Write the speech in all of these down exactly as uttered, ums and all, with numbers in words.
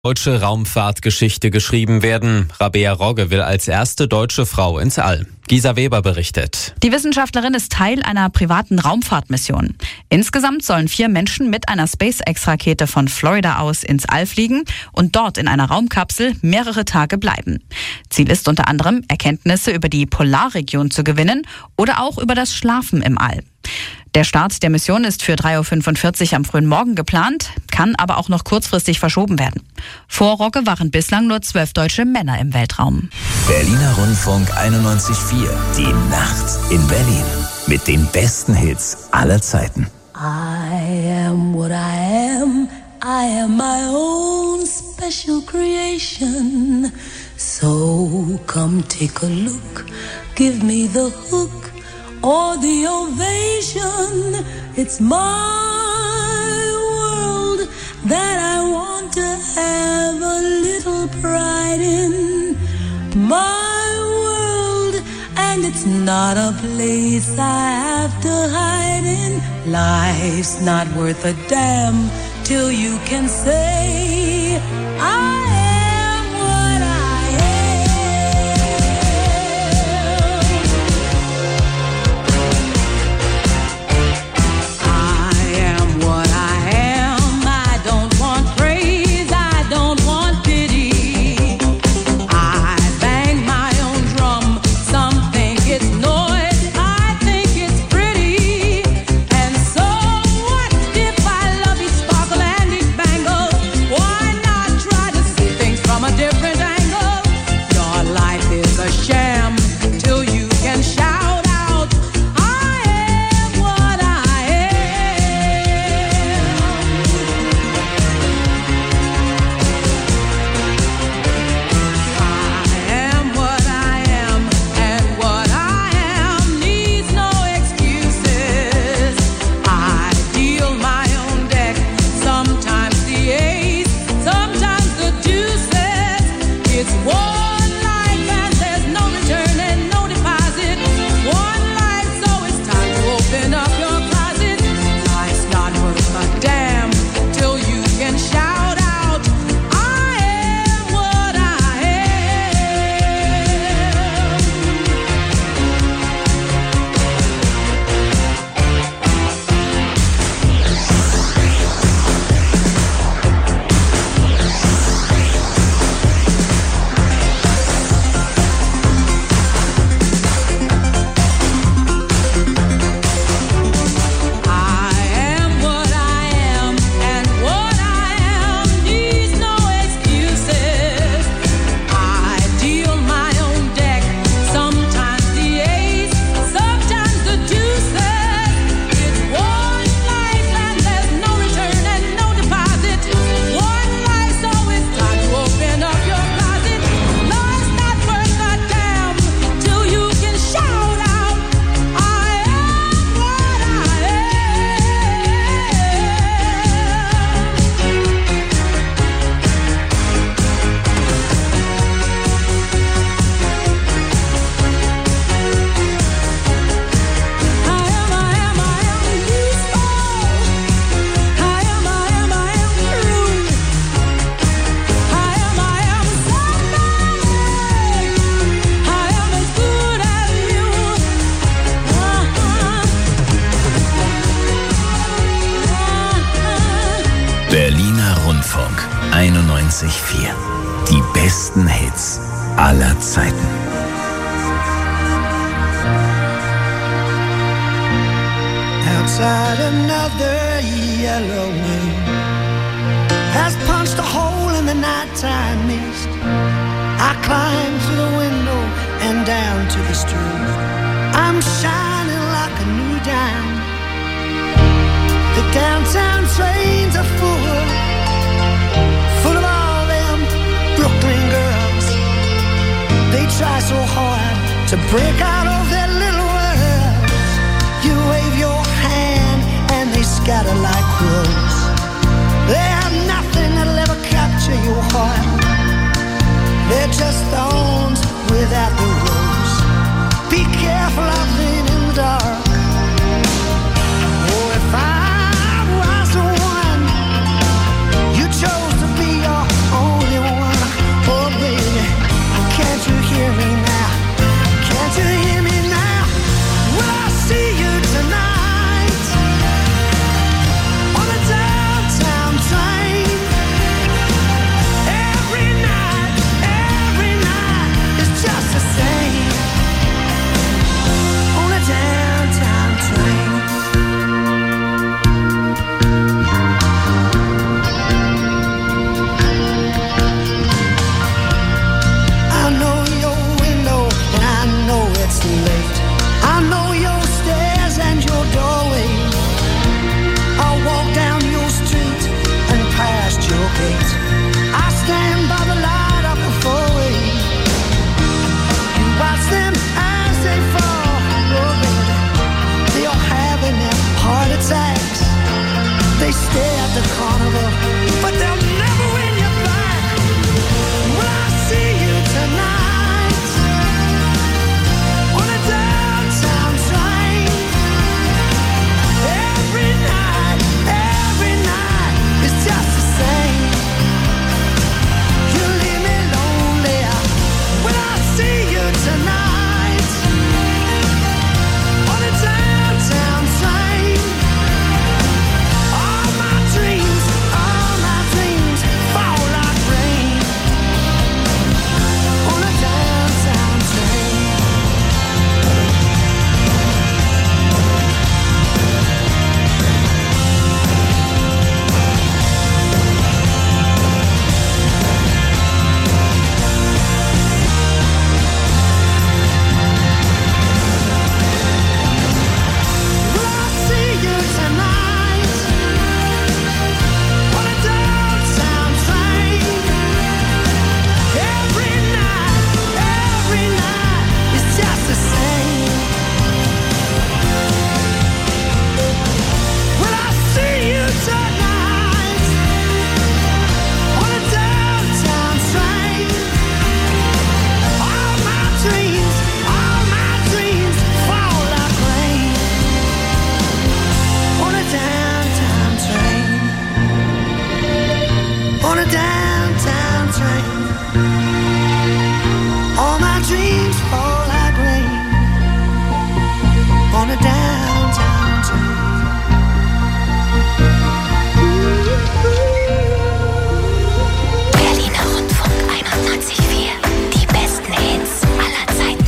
Deutsche Raumfahrtgeschichte geschrieben werden. Rabea Rogge will als erste deutsche Frau ins All. Gisa Weber berichtet. Die Wissenschaftlerin ist Teil einer privaten Raumfahrtmission. Insgesamt sollen vier Menschen mit einer SpaceX-Rakete von Florida aus ins All fliegen und dort in einer Raumkapsel mehrere Tage bleiben. Ziel ist unter anderem, Erkenntnisse über die Polarregion zu gewinnen oder auch über das Schlafen im All. Der Start der Mission ist für drei Uhr fünfundvierzig am frühen Morgen geplant, kann aber auch noch kurzfristig verschoben werden. Vor Rogge waren bislang nur zwölf deutsche Männer im Weltraum. Berliner Rundfunk einundneunzig Komma vier. Die Nacht in Berlin. Mit den besten Hits aller Zeiten. I am what I am. I am my own special creation. So come take a look. Give me the hook. Or the ovation. It's my world that I want to have a little pride in. My world, and it's not a place I have to hide in. Life's not worth a damn till you can say I Berliner Rundfunk einundneunzig Komma vier. Die besten Hits aller Zeiten. Outside another yellow wind has punched a hole in the nighttime mist. I climb through the window and down to the street. I'm shining like a new dime. The downtown trains are full, full of all them Brooklyn girls. They try so hard to break out of their little world. You wave your hand and they scatter like crows. They have nothing that'll ever capture your heart. They're just thorns without the rose. Be careful of them in the dark. Oh, if I was the one you chose to be your own downtown train. All my dreams fall like rain on a downtown train. Berliner Rundfunk einundneunzig Komma vier. Die besten Hits aller Zeiten.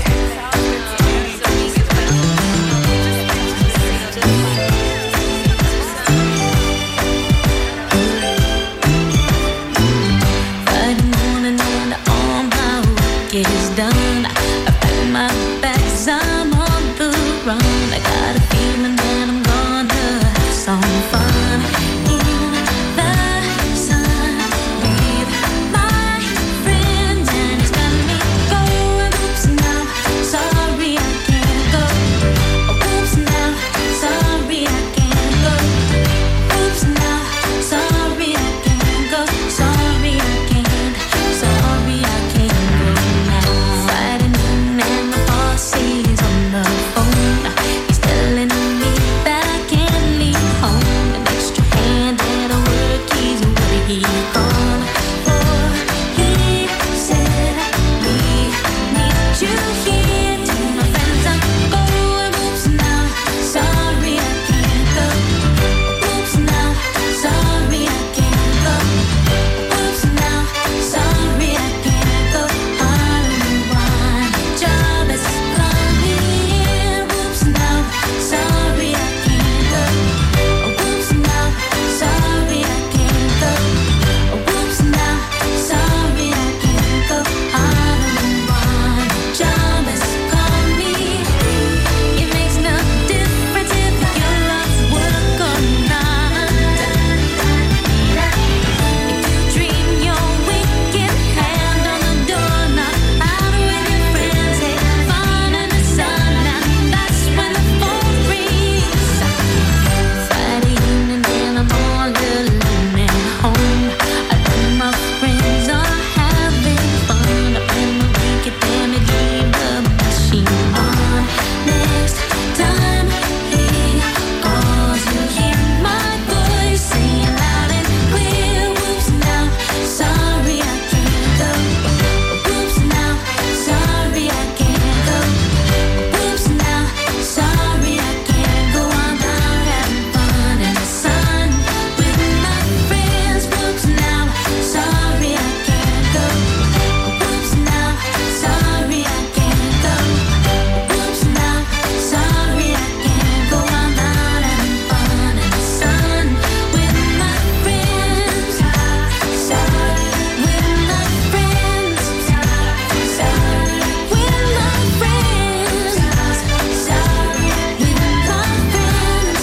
Friday morning and all my work is done. I pack my bags, I'm on the run. I got a feeling that I'm gonna have some fun in the sun with my friends, and it's got me going. Oops, now sorry I can't go. Oops, now sorry I can't go. Oops, now sorry I can't go. Sorry I can't. Sorry I can't go now. Friday noon and my boss is on the phone. He's telling me that I can't leave home. An extra hand at work, he's where he gone. For he said we need you here. To my friends I'm going. Oops, now sorry I can't go. Oops, now sorry I can't go. Oops, now sorry I can't go. I don't want a job as coming in. Oops, now sorry I can't go. Oops, now sorry I can't go. Oops, now sorry I can't go. I don't want a job as coming. It makes no difference if your love's work or not. If you dream your wicked hand on the doorknob, out with your friends, have fun in the sun. Now that's when the phone rings. Friday evening and I'm all alone at home. I know my friends are having fun. I plan my wicked family, leave the machine on. Next time he calls, you hear my voice saying loud and clear. Oops, now sorry I can't go. Oops, now sorry I can't go. Oops, now sorry I can't go. I'm out having fun in the sun with my friends. Oops, now sorry I can't go. Oops, now sorry I can't go. Oops, now sorry I can't go. I'm out having fun in the sun with my friends. Sorry with my friends. Sorry with my friends. Sorry with my friends.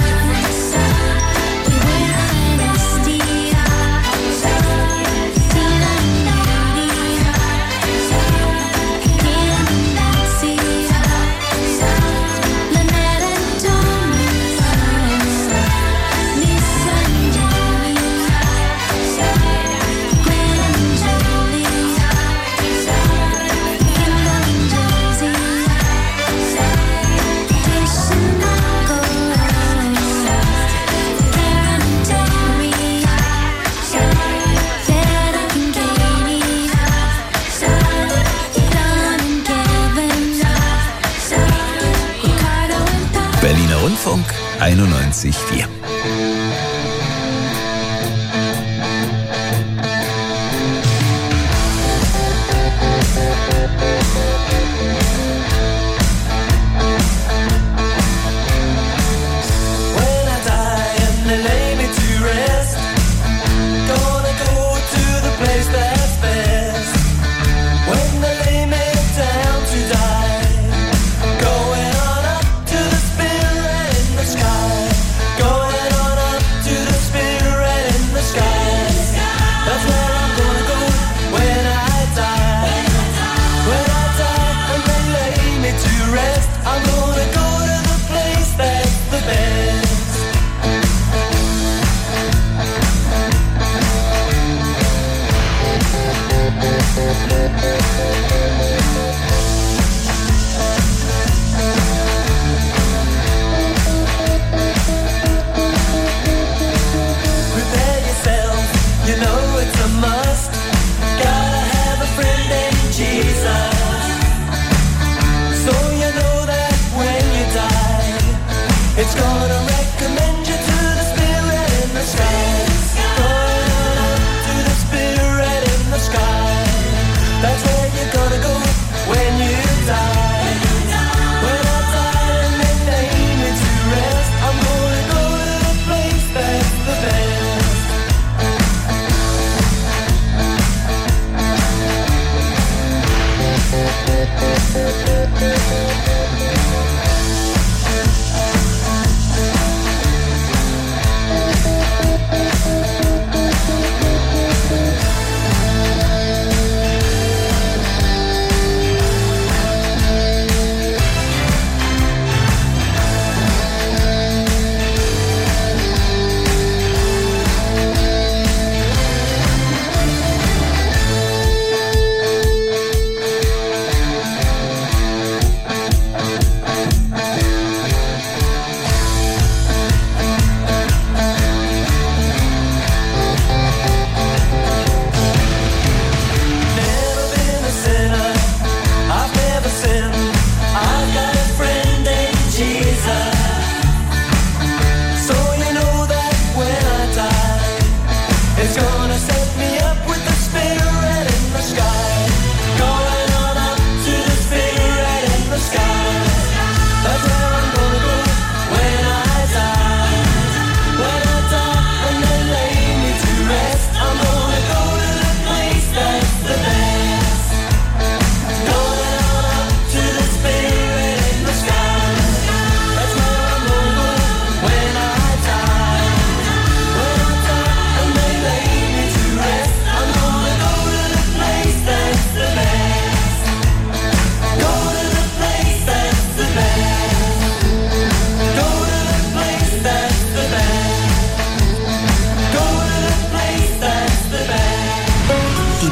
Sorry with honesty. Sorry, Tina and Judy. Sorry, Kim and Nancy. Sorry, Lynette and Tony. Lisa and Julie. Sorry, Gwen and Julie. Sorry, Kendall and Josie. Sorry, Tish and Marco. Karen and Terry. Sorry, Derek and Katie. Sorry, Don and Kevin. Sorry, Ricardo and Pop. Berliner Rundfunk einundneunzig Komma vier. When I die and they lay me to rest, gonna go to the place that's best. When they lay me down to die, going on up to the spirit in the sky. Going on up to the spirit in the sky. That's where I'm gonna go when I die. When I die and they lay me to rest, I'm gonna go to the place that's the best. Prepare yourself, you know it's a must.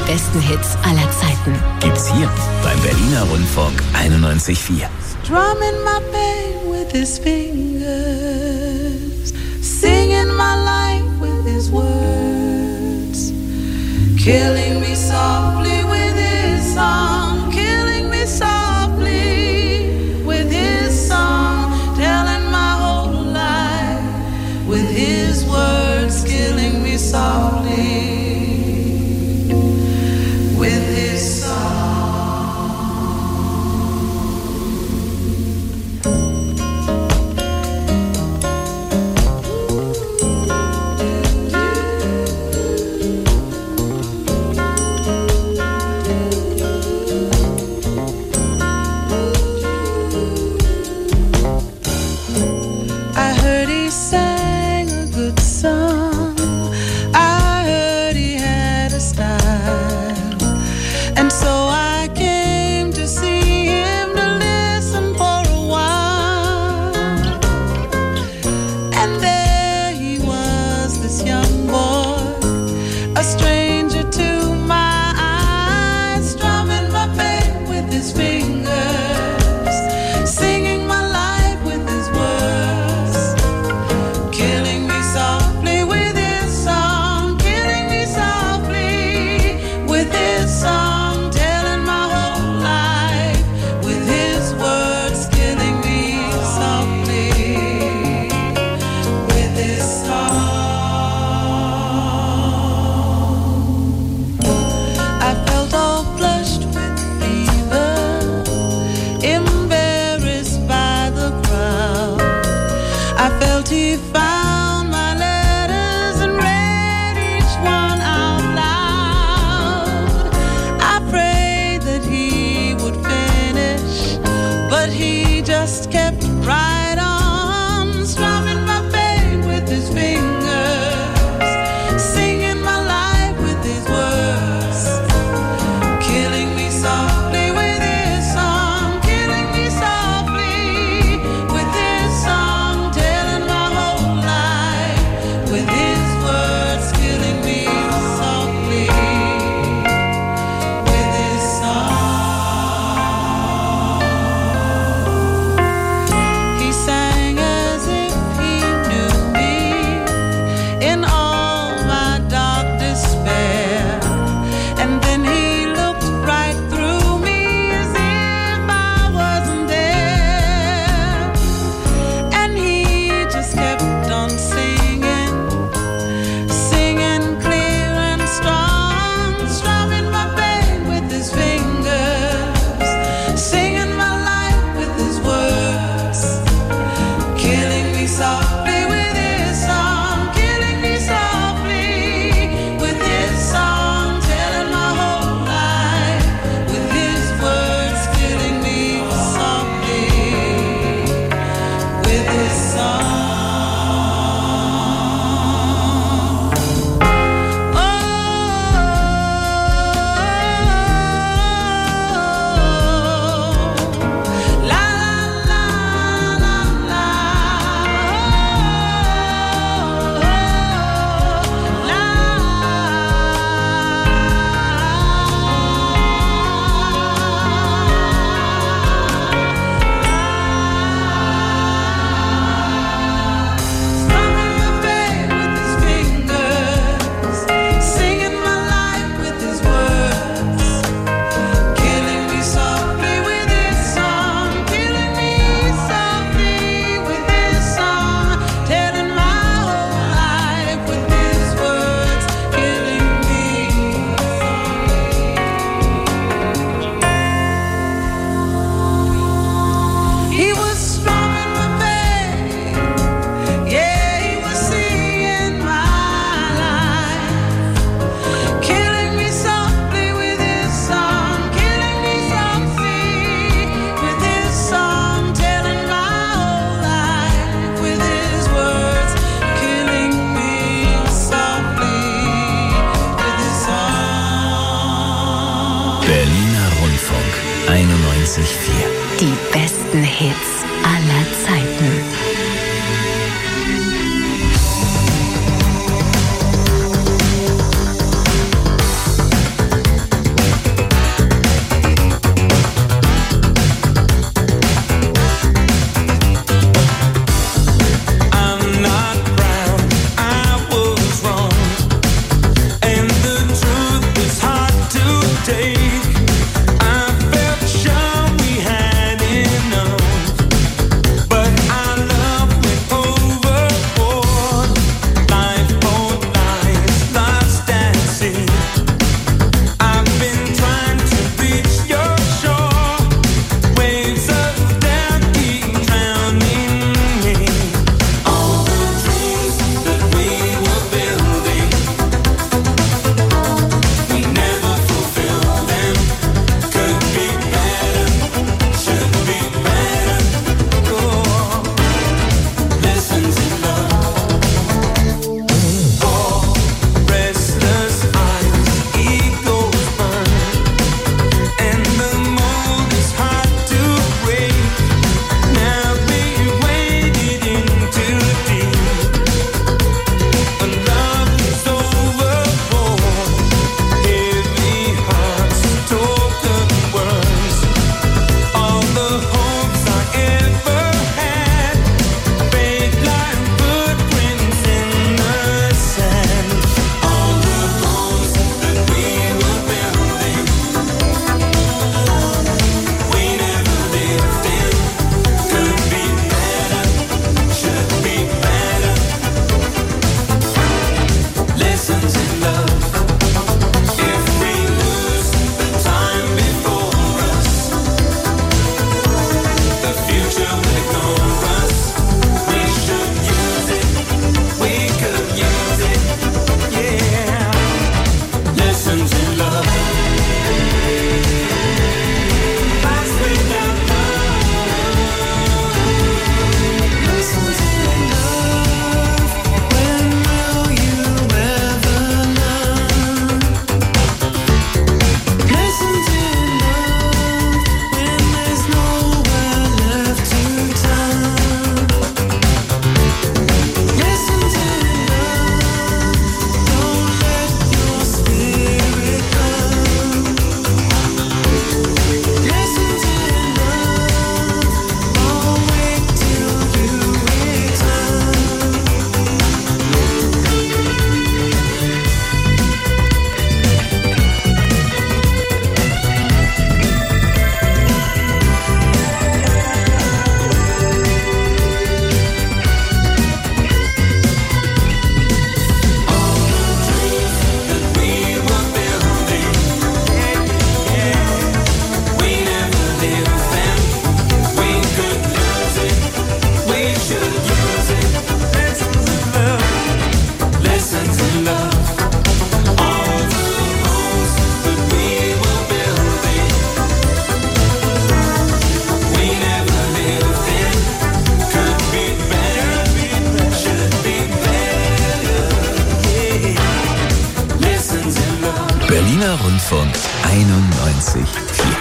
besten Hits aller Zeiten. Gibt's hier beim Berliner Rundfunk einundneunzig Komma vier. Drumming my pain with his fingers, singing my life with his words, killing me softly with his song, killing me softly with his song, telling my whole life with his words, killing me softly with his song. einundneunzig Komma vier. Die besten Hits aller Zeiten. Rundfunk einundneunzig Komma vier.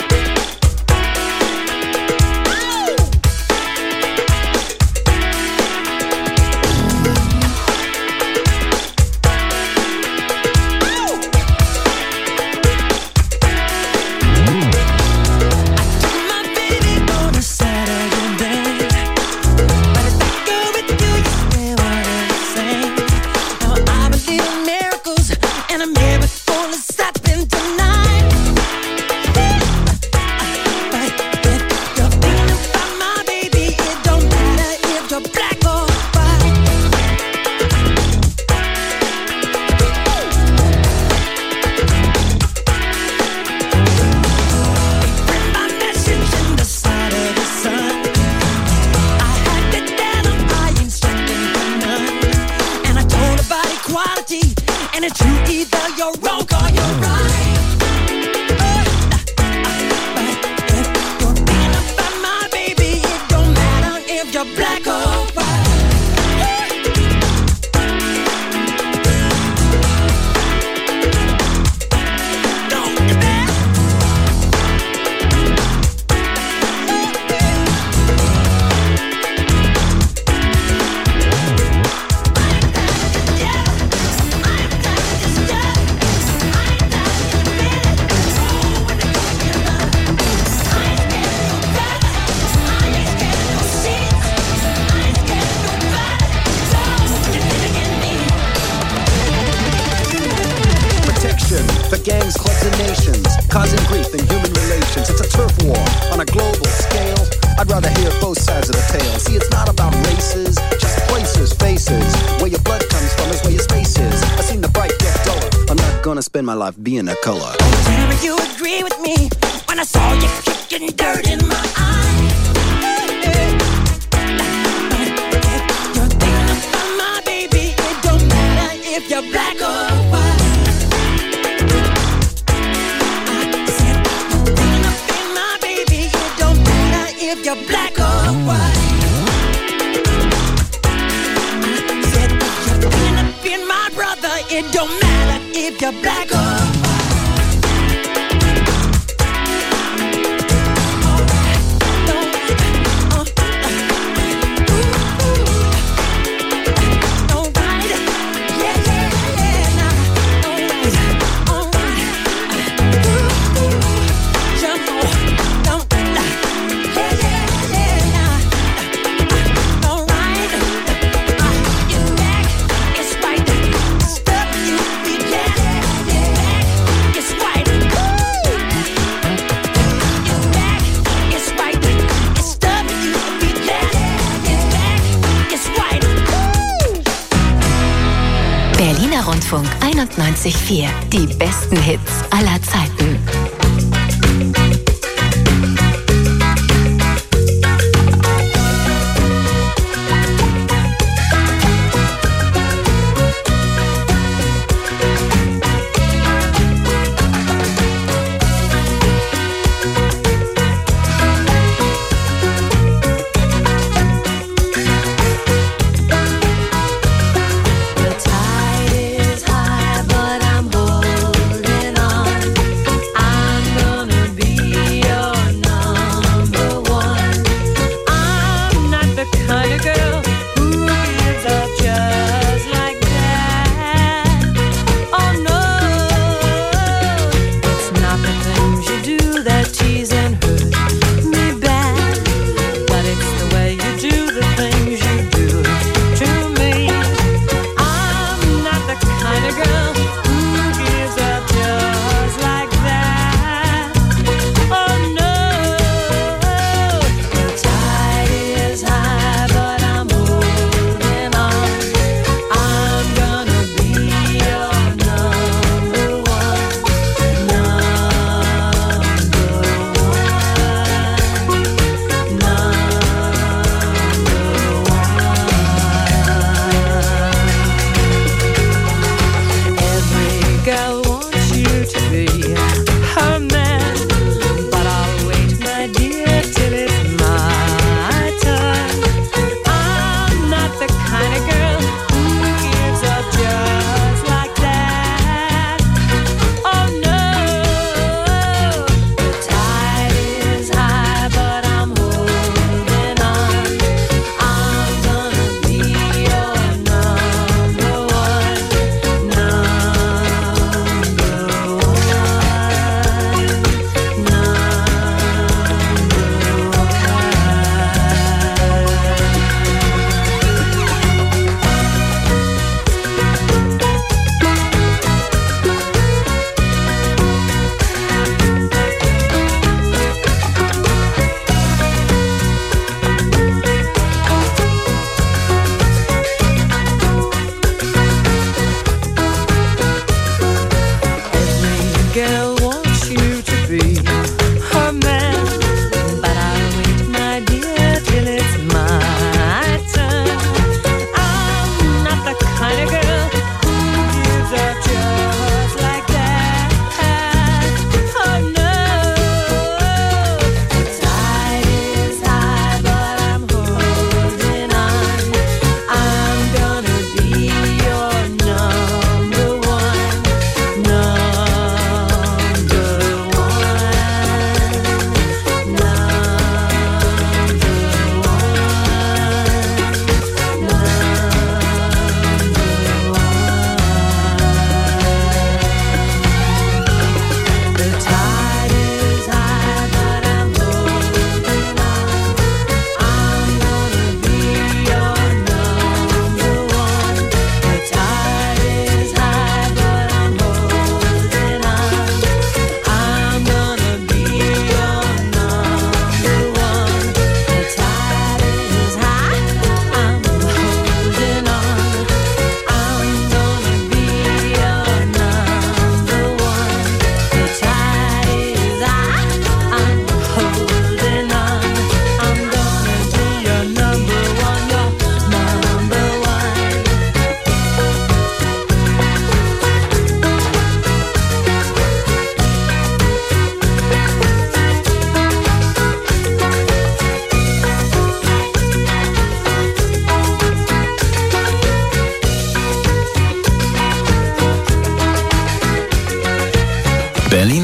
Spend my life being a color. Damn, you agree with me when I saw you kicking dirt in my eye. You're thinking about my baby. It don't matter if you're black or white. I said you're thinking about my baby. It don't matter if you're black or white. I said you're thinking about my brother. It don't matter if you're black or white. Berliner Rundfunk einundneunzig Komma vier. Die besten Hits aller Zeiten. I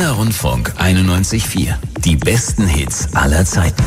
Berliner Rundfunk einundneunzig Komma vier. Die besten Hits aller Zeiten.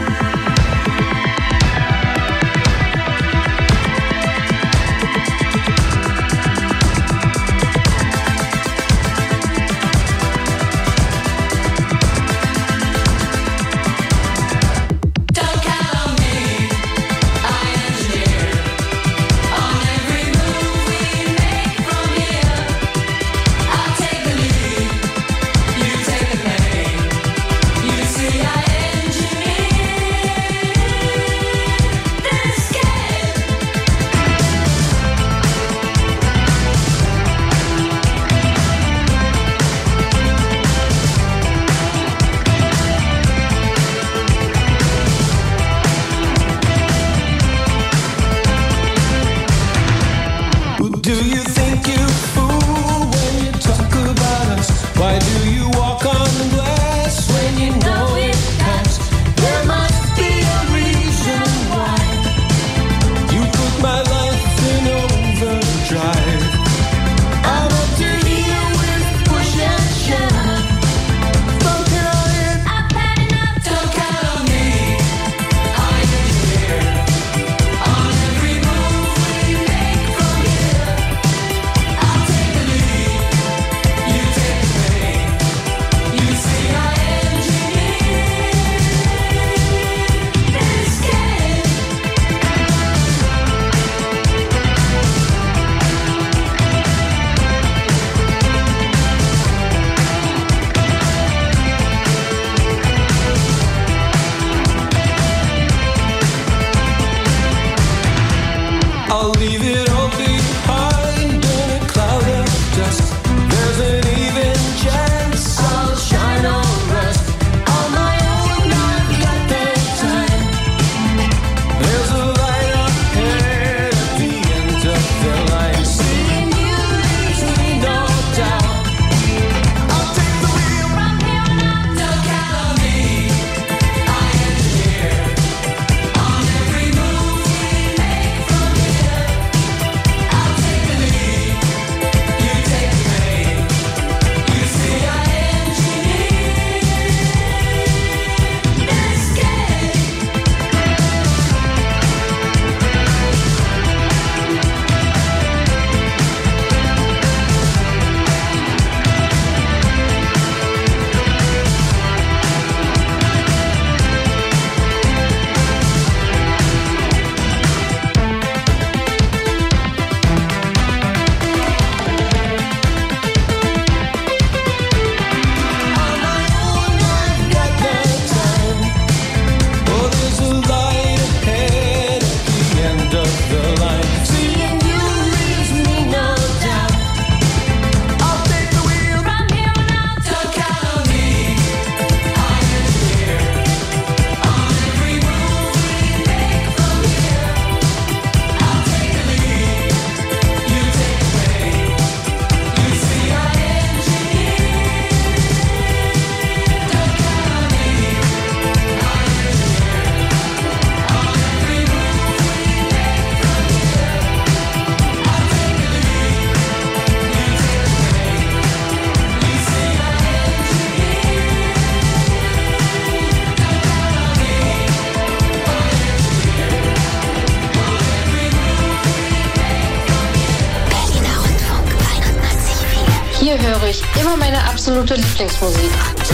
Hier höre ich immer meine absolute Lieblingsmusik.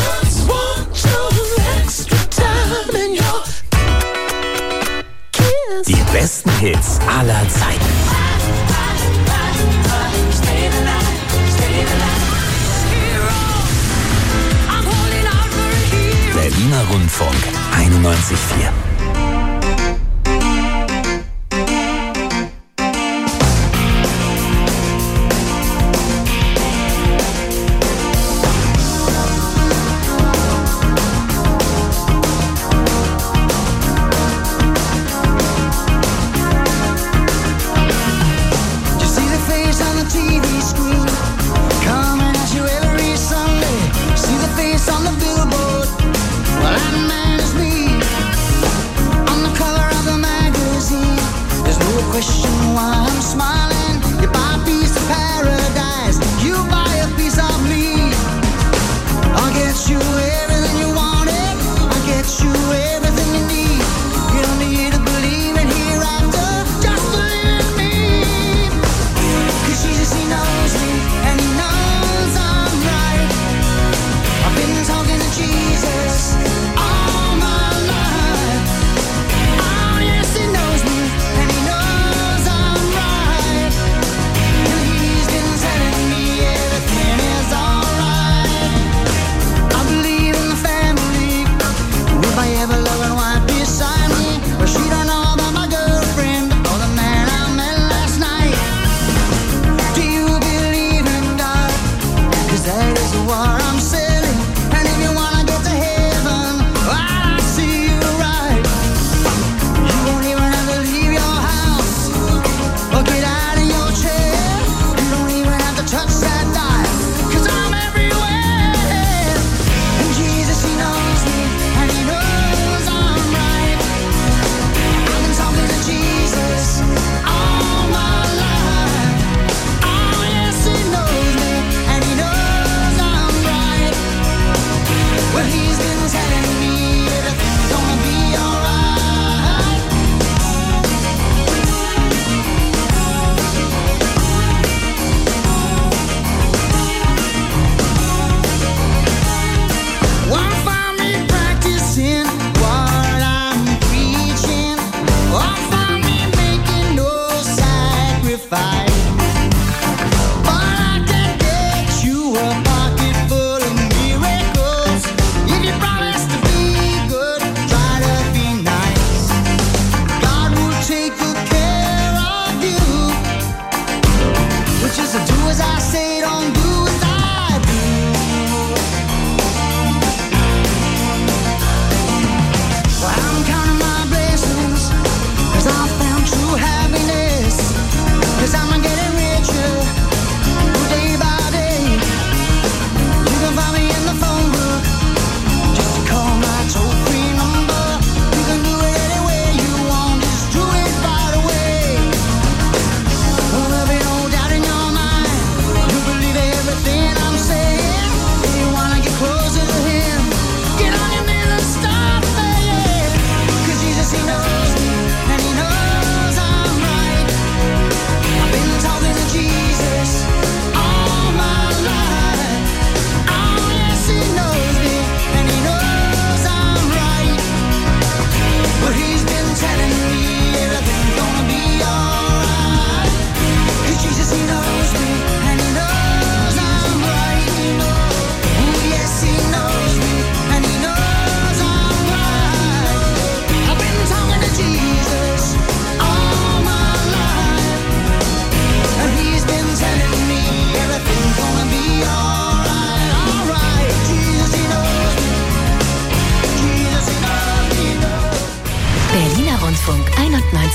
Die besten Hits aller Zeiten. Berliner Rundfunk einundneunzig Komma vier.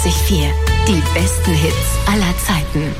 einundneunzig Komma vier. Die besten Hits aller Zeiten.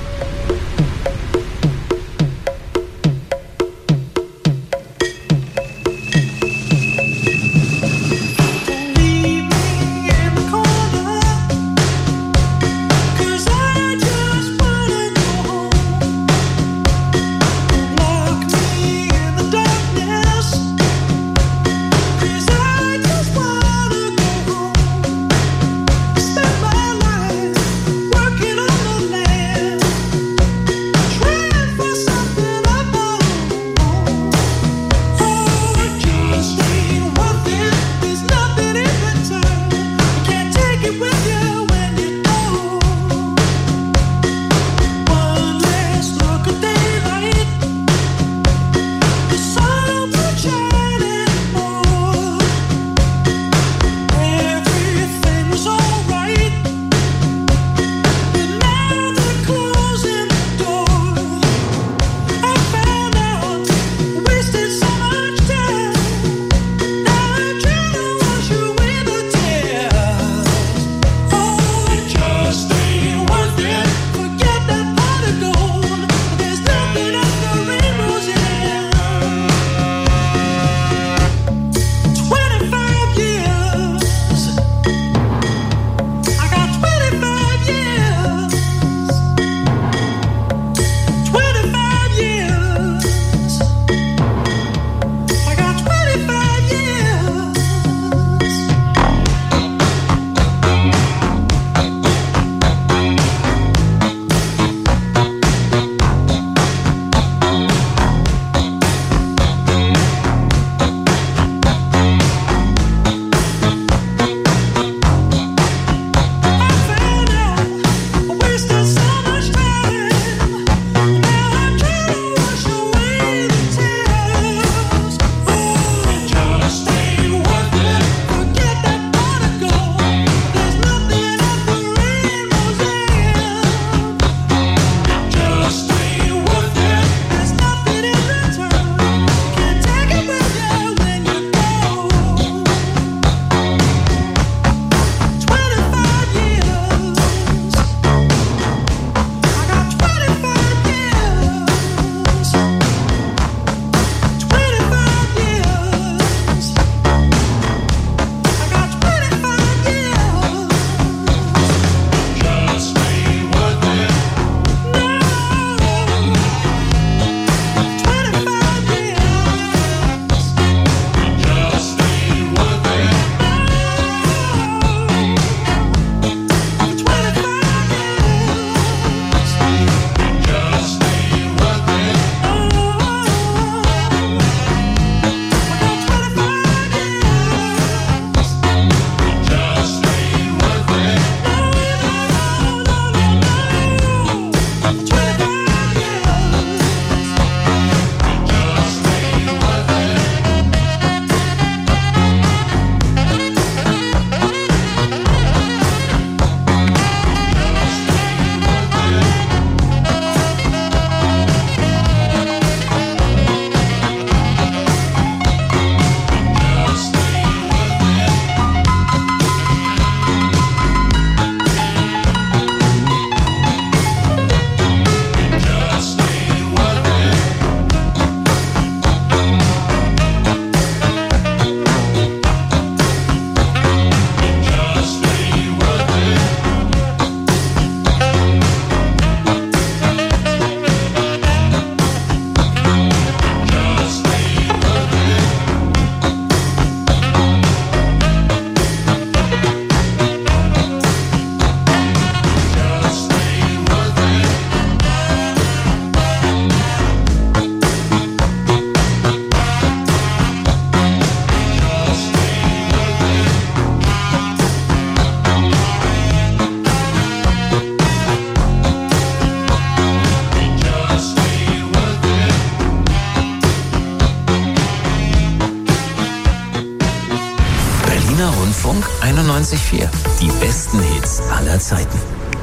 Rundfunk einundneunzig Komma vier. Die besten Hits aller Zeiten.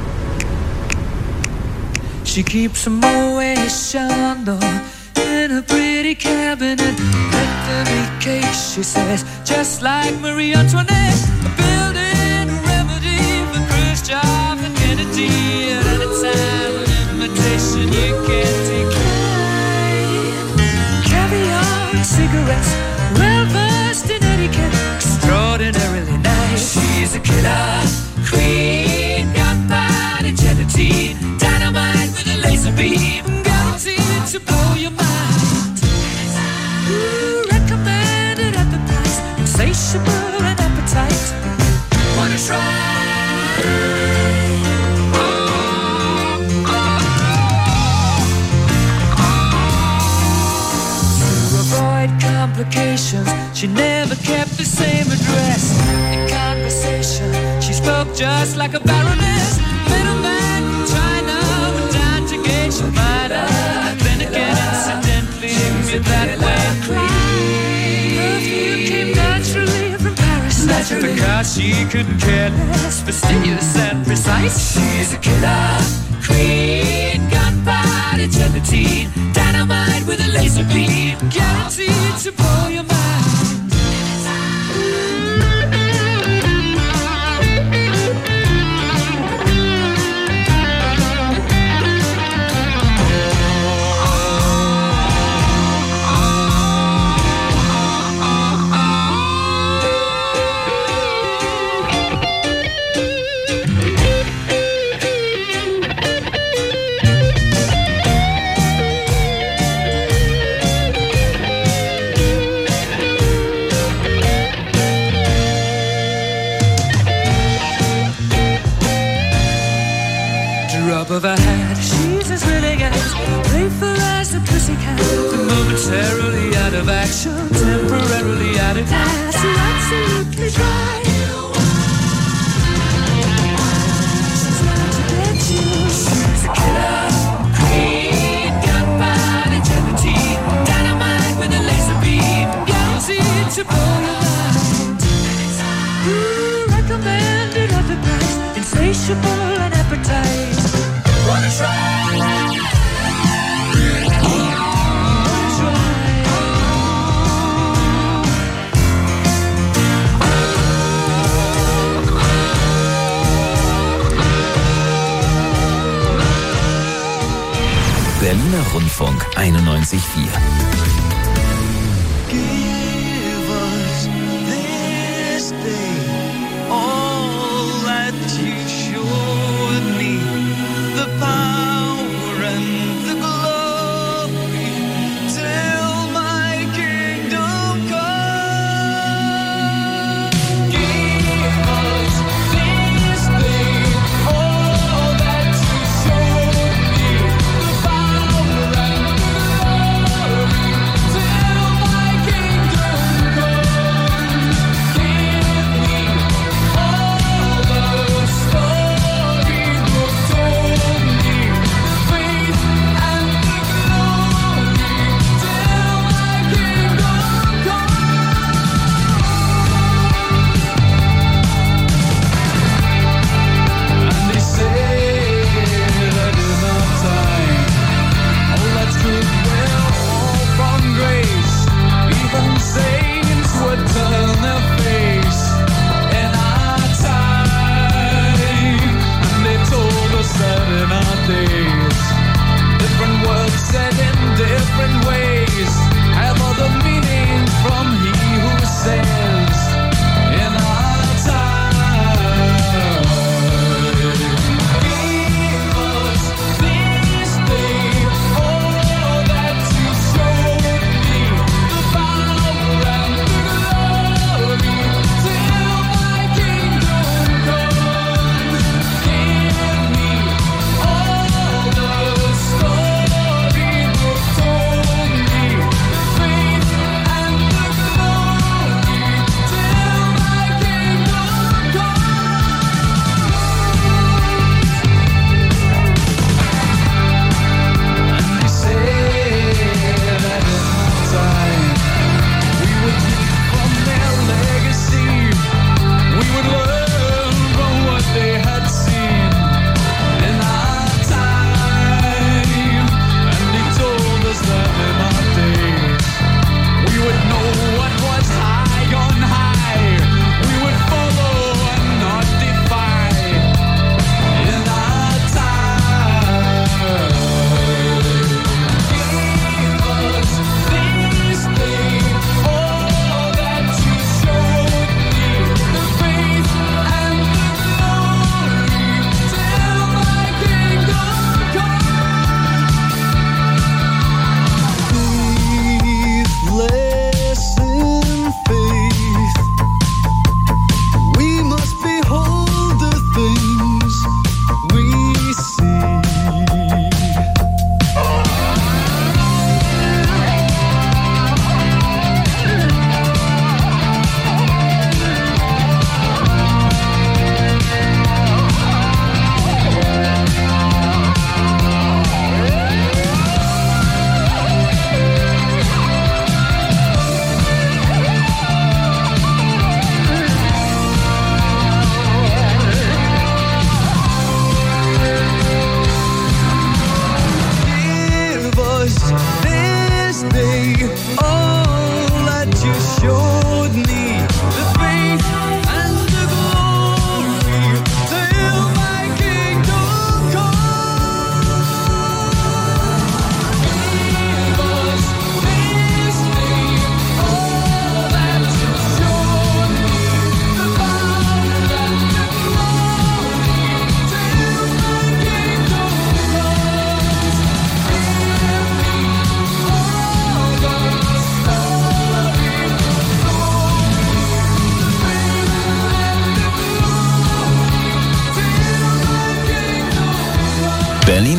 She keeps a Moet Chandon in a pretty cabinet. Let them eat cake, she says, just like Marie Antoinette. A building remedy for Christian empty at any time. An invitation you can't decline. Caviar and cigarettes, well versed in etiquette, extraordinarily nice. She's a killer queen, gunpowder gelatine, dynamite with a laser beam, guaranteed to blow your mind. Ooh, recommended at the price, insatiable and appetite. Wanna try? Complications. She never kept the same address. In conversation, she spoke just like a baroness. Middleman from China, but down to gauge minor. Then again, incidentally, you're that way. Perfume came naturally from Paris. Naturally. Because she couldn't care less, fastidious and precise. She's a killer queen, gunpowder gelatine, dynamite with a laser beam, guaranteed to blow your mind. Of her hat, she's as willing as playful as a pussycat. Momentarily out of action, temporarily out of class. You're absolutely dry. She's out to get you. She's a killer queen, gunpowder gelatine, dynamite with a laser beam, guaranteed to blow your mind. Ooh, recommended at the price, insatiable and appetite. Wanna try? Berliner Rundfunk einundneunzig Komma vier. Give us this day all that you showed me. The power and the glory till my kingdom come. Give us this day all that you showed me. The power and the glory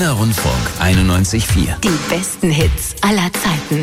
Berliner Rundfunk einundneunzig Komma vier. Die besten Hits aller Zeiten.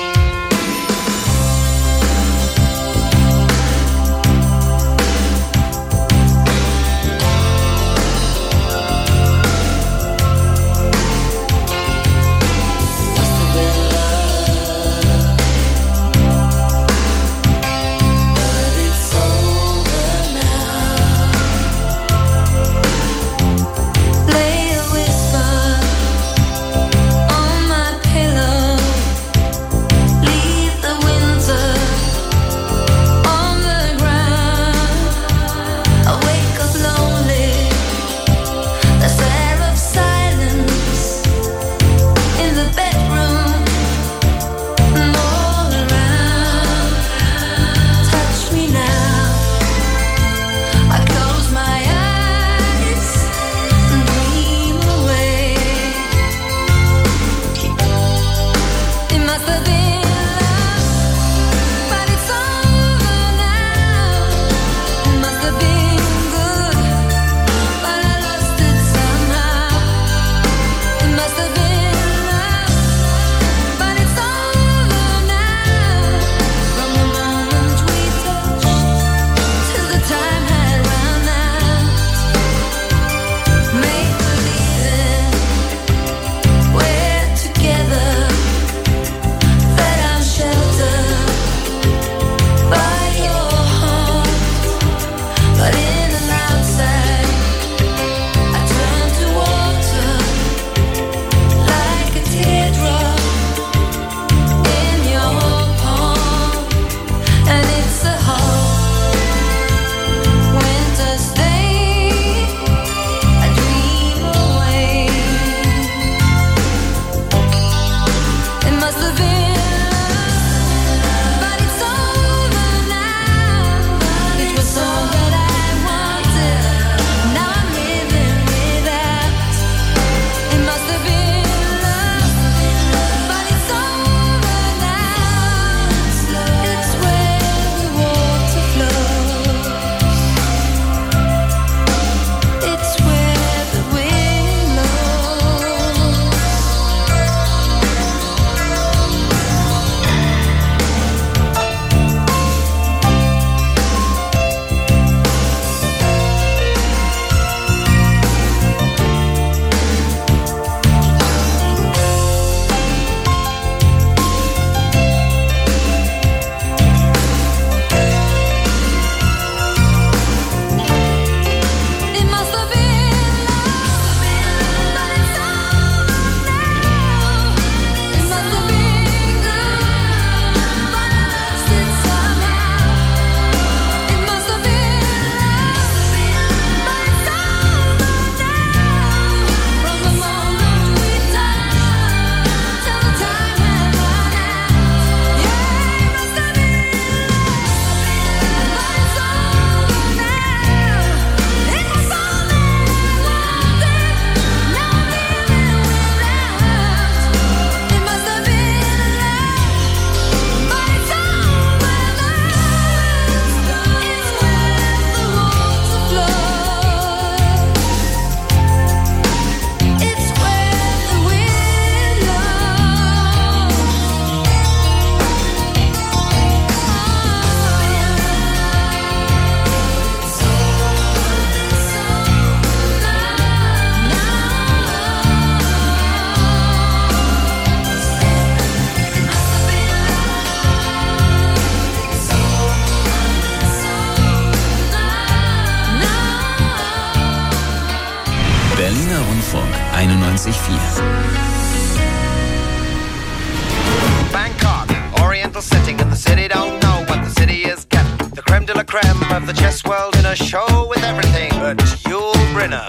Berliner Rundfunk einundneunzig Komma vier. Bangkok, oriental setting, and the city don't know what the city is getting. The creme de la creme of the chess world in a show with everything but Yul Brynner.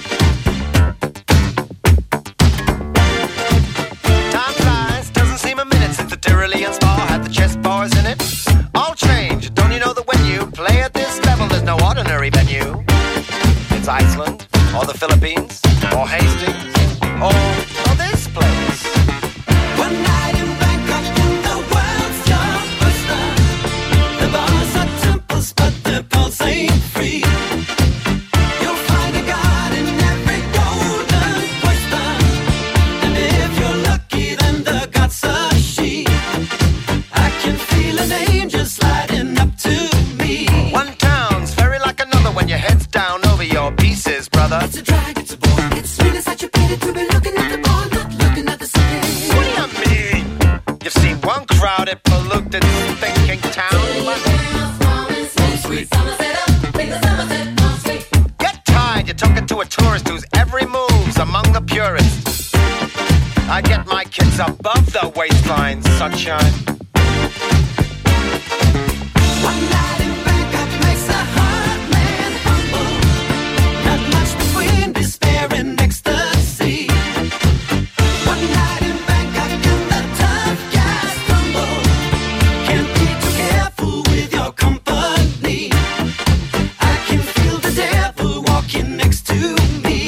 Time flies, doesn't seem a minute since the Tyrolean Spa had the chess bars in it. All change, don't you know that when you play at this level, there's no ordinary venue? It's Iceland, or the Philippines, or Hastings, or, or this place. One night in Bangkok, and the world's your oyster. The bars are temples, but the pulse ain't free. You'll find a god in every golden oyster. brother. It's a drag, it's a bore. It's really such a pity to be looking at the bar, not looking at the city. What do you mean? You've seen one crowded, polluted, thinking town. Get tired, you're talking to a tourist whose every move's among the purists. I get my kids above the waistline, sunshine. One night in Bangkok makes a hard man humble. Not much between despair and ecstasy. One night in Bangkok and the tough guys stumble. Can't be too careful with your company. I can feel the devil walking next to me.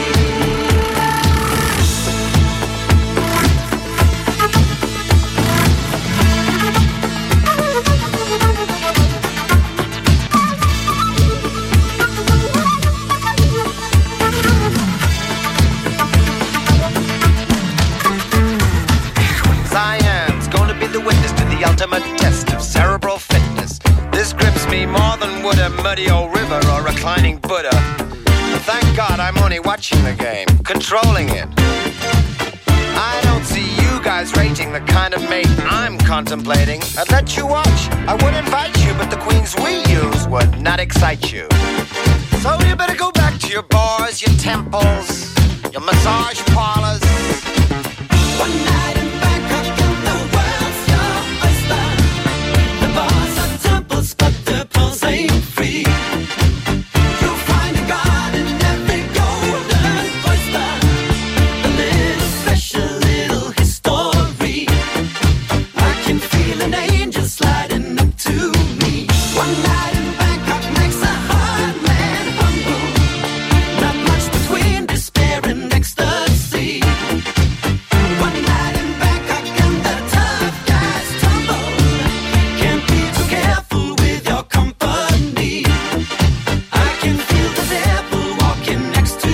The ultimate test of cerebral fitness. This grips me more than would a muddy old river or reclining Buddha. But thank God I'm only watching the game, controlling it. I don't see you guys rating the kind of mate I'm contemplating. I'd let you watch, I would invite you, but the queens we use would not excite you. So you better go back to your bars, your temples, your massage parlors. One night in Bangkok and the world's your oyster. The bars are temples, but the pearls ain't free. You'll find a god in every golden oyster. A little special, little history. I can feel an angel sliding up to me. One night in Bangkok makes a hard man humble. Not much between despair and ecstasy. One night in Bangkok and the tough guys tumble. Can't be too careful with your company. I can feel the devil walking next to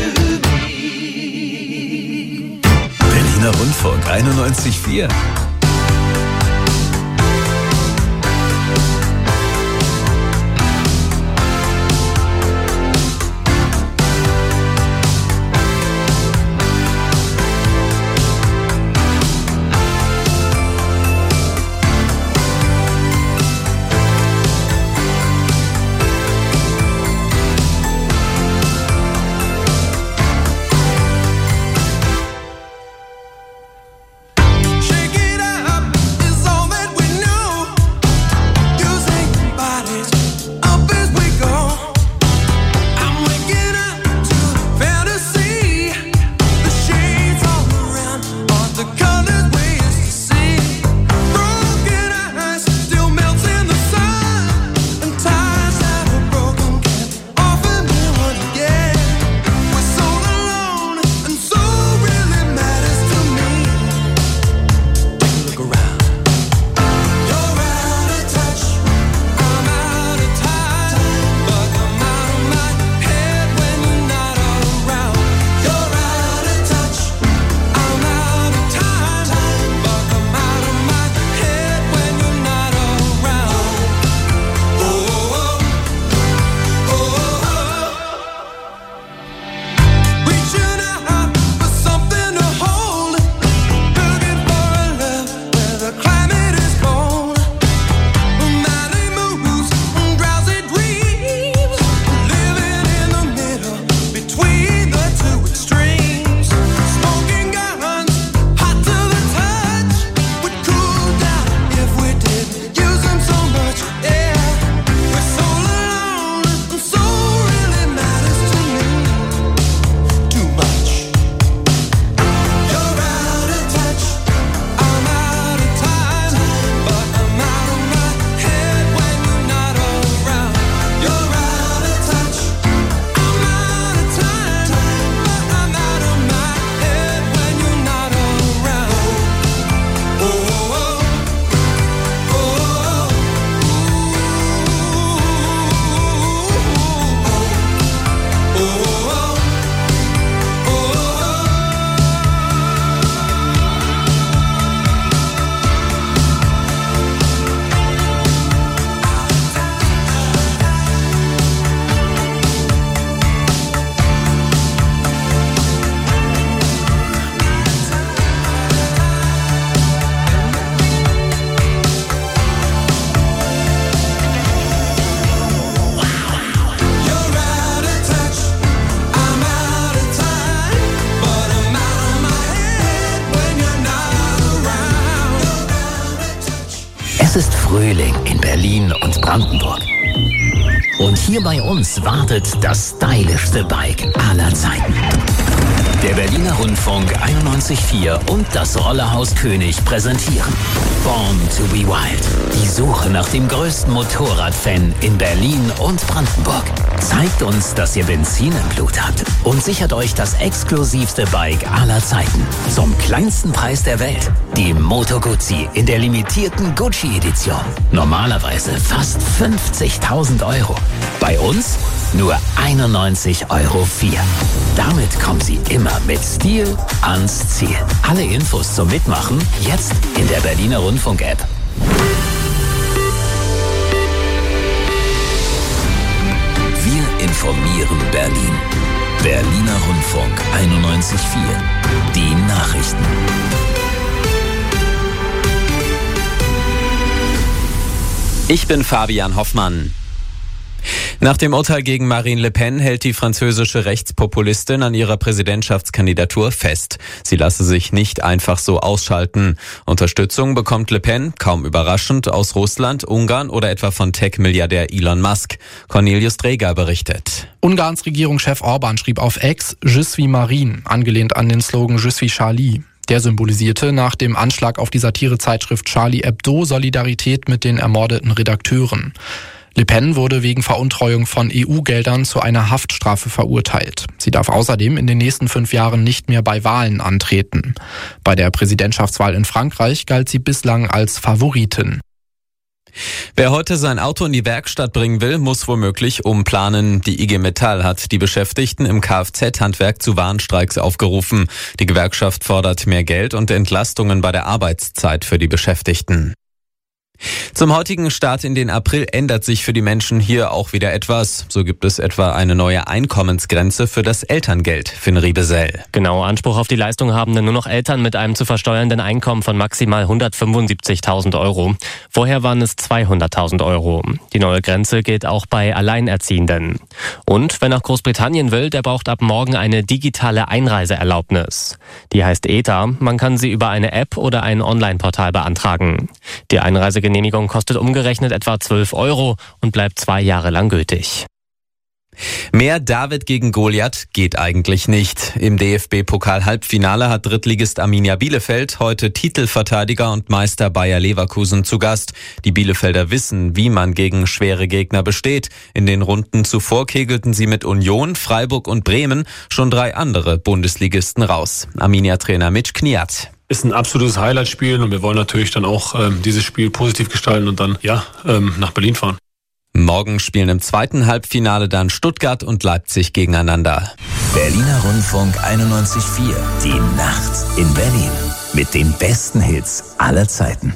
me. Berliner Rundfunk einundneunzig Komma vier. Shake it Berlin und Brandenburg. Und hier bei uns wartet das stylischste Bike aller Zeiten. Der Berliner Rundfunk einundneunzig Komma vier und das Rollerhaus König präsentieren Born to be Wild. Die Suche nach dem größten Motorradfan in Berlin und Brandenburg. Zeigt uns, dass ihr Benzin im Blut habt und sichert euch das exklusivste Bike aller Zeiten. Zum kleinsten Preis der Welt. Die Moto Guzzi in der limitierten Gucci-Edition. Normalerweise fast fünfzigtausend Euro. Bei uns nur einundneunzig Euro vier. Damit kommen Sie immer mit Stil ans Ziel. Alle Infos zum Mitmachen jetzt in der Berliner Rundfunk-App. Wir informieren Berlin. Berliner Rundfunk einundneunzig Komma vier. Die Nachrichten. Ich bin Fabian Hoffmann. Nach dem Urteil gegen Marine Le Pen hält die französische Rechtspopulistin an ihrer Präsidentschaftskandidatur fest. Sie lasse sich nicht einfach so ausschalten. Unterstützung bekommt Le Pen, kaum überraschend, aus Russland, Ungarn oder etwa von Tech-Milliardär Elon Musk. Cornelius Dreger berichtet. Ungarns Regierungschef Orban schrieb auf X Je suis Marine, angelehnt an den Slogan Je suis Charlie. Der symbolisierte nach dem Anschlag auf die Satirezeitschrift Charlie Hebdo Solidarität mit den ermordeten Redakteuren. Le Pen wurde wegen Veruntreuung von E U-Geldern zu einer Haftstrafe verurteilt. Sie darf außerdem in den nächsten fünf Jahren nicht mehr bei Wahlen antreten. Bei der Präsidentschaftswahl in Frankreich galt sie bislang als Favoritin. Wer heute sein Auto in die Werkstatt bringen will, muss womöglich umplanen. Die I G Metall hat die Beschäftigten im Kfz-Handwerk zu Warnstreiks aufgerufen. Die Gewerkschaft fordert mehr Geld und Entlastungen bei der Arbeitszeit für die Beschäftigten. Zum heutigen Start in den April ändert sich für die Menschen hier auch wieder etwas. So gibt es etwa eine neue Einkommensgrenze für das Elterngeld. Finn Riebesell. Genau, Anspruch auf die Leistung haben nur noch Eltern mit einem zu versteuernden Einkommen von maximal hundertfünfundsiebzigtausend Euro. Vorher waren es zweihunderttausend Euro. Die neue Grenze gilt auch bei Alleinerziehenden. Und wer nach Großbritannien will, der braucht ab morgen eine digitale Einreiseerlaubnis. Die heißt E T A. Man kann sie über eine App oder ein Online-Portal beantragen. Die Einreise Genehmigung kostet umgerechnet etwa zwölf Euro und bleibt zwei Jahre lang gültig. Mehr David gegen Goliath geht eigentlich nicht. Im D F B-Pokal-Halbfinale hat Drittligist Arminia Bielefeld heute Titelverteidiger und Meister Bayer Leverkusen zu Gast. Die Bielefelder wissen, wie man gegen schwere Gegner besteht. In den Runden zuvor kegelten sie mit Union, Freiburg und Bremen schon drei andere Bundesligisten raus. Arminia-Trainer Mitch Kniat. Ist ein absolutes Highlight-Spiel und wir wollen natürlich dann auch ähm, dieses Spiel positiv gestalten und dann ja ähm, nach Berlin fahren. Morgen spielen im zweiten Halbfinale dann Stuttgart und Leipzig gegeneinander. Berliner Rundfunk einundneunzig Komma vier. Die Nacht in Berlin. Mit den besten Hits aller Zeiten.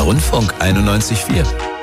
Rundfunk einundneunzig Komma vier.